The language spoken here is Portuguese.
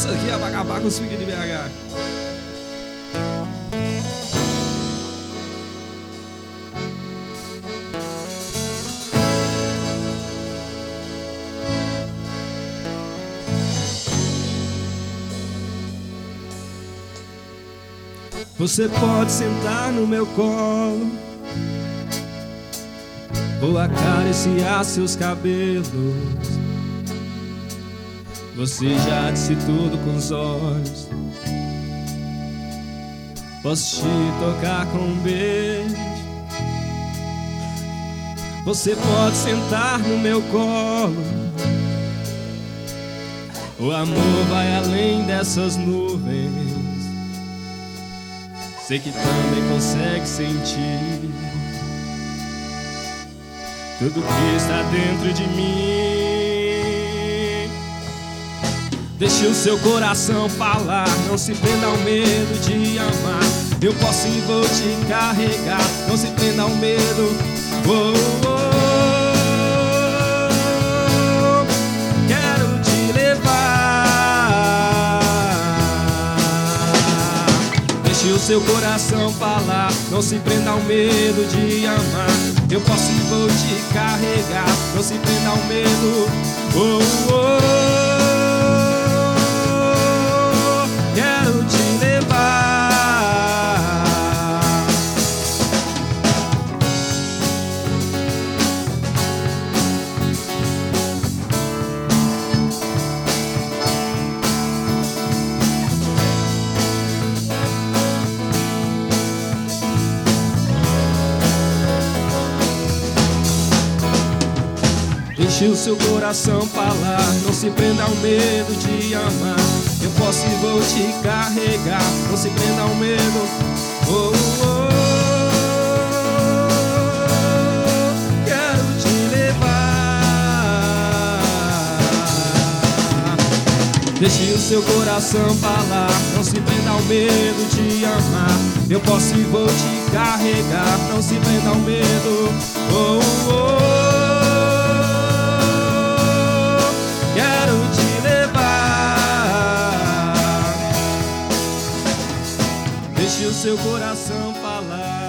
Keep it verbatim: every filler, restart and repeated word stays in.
Isso aqui é pra acabar com os fica de B H. Você pode sentar no meu colo, vou acariciar seus cabelos. Você já disse tudo com os olhos. Posso te tocar com um beijo. Você pode sentar no meu colo. O amor vai além dessas nuvens. Sei que também consegue sentir tudo que está dentro de mim. Deixe o seu coração falar, não se prenda ao medo de amar. Eu posso e vou te carregar, não se prenda ao medo. Oh, oh, quero te levar. Deixe o seu coração falar, não se prenda ao medo de amar. Eu posso e vou te carregar, não se prenda ao medo. Oh, oh, quero te levar. Deixe o seu coração falar, não se prenda ao medo de amar. Eu posso e vou te carregar, não se prenda ao medo. Oh, oh, quero te levar. Deixe o seu coração falar, não se prenda ao medo de amar. Eu posso e vou te carregar, não se prenda ao medo. Oh, oh, quero te levar. Deixe o seu coração falar.